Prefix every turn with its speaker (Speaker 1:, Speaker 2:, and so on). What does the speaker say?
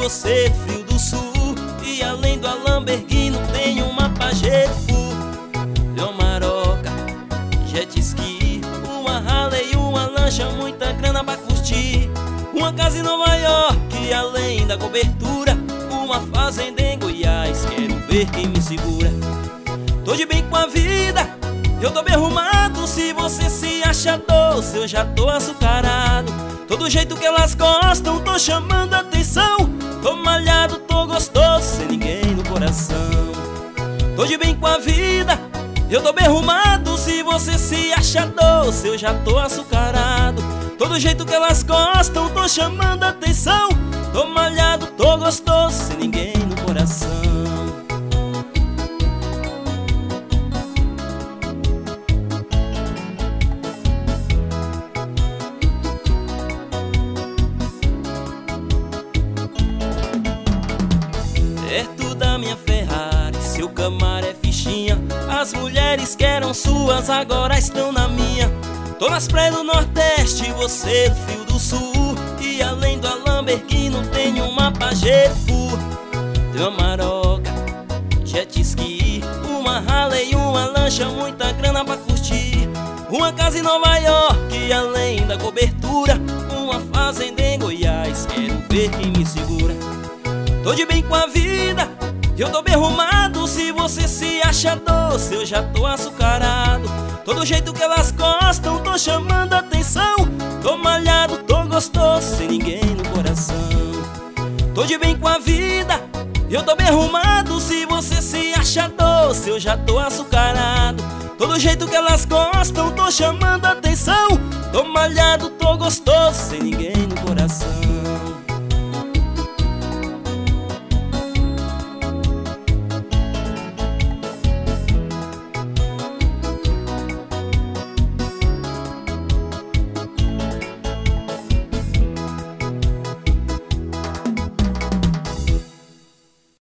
Speaker 1: você do Rio do Sul. E além do Lamborghini tem uma Pajero, uma Maroca, jet ski, uma Harley, uma lancha, muita grana pra curtir. Uma casa em Nova York e além da cobertura, uma fazenda em Goiás, quero ver quem me segura. Tô de bem com a vida, eu tô bem arrumado. Se você se acha doce, eu já tô açucarado. Todo jeito que elas gostam, tô chamando atenção. Tô malhado, tô gostoso, sem ninguém no coração. Tô de bem com a vida, eu tô bem arrumado. Se você se acha doce, eu já tô açucarado. Todo jeito que elas gostam, tô chamando atenção. Tô malhado, tô gostoso, sem ninguém no coração. Perto da minha Ferrari, seu Camaro é fichinha. As mulheres que eram suas agora estão na minha. Tô nas praias do Nordeste, você do Rio do Sul. E além do Lamborghini tem uma Pajero, tem uma Maroca, jet ski, uma Harley, uma lancha, muita grana pra curtir. Uma casa em Nova York e além da cobertura, uma fazenda em Goiás, quero ver quem me segura. Tô de bem com a vida, eu tô bem arrumado. Se você se acha doce, eu já tô açucarado. Todo jeito que elas gostam, tô chamando atenção. Tô malhado, tô gostoso, sem ninguém no coração. Tô de bem com a vida, eu tô bem arrumado. Se você se acha doce, eu já tô açucarado. Todo jeito que elas gostam, tô chamando atenção. Tô malhado, tô gostoso, sem ninguém no coração.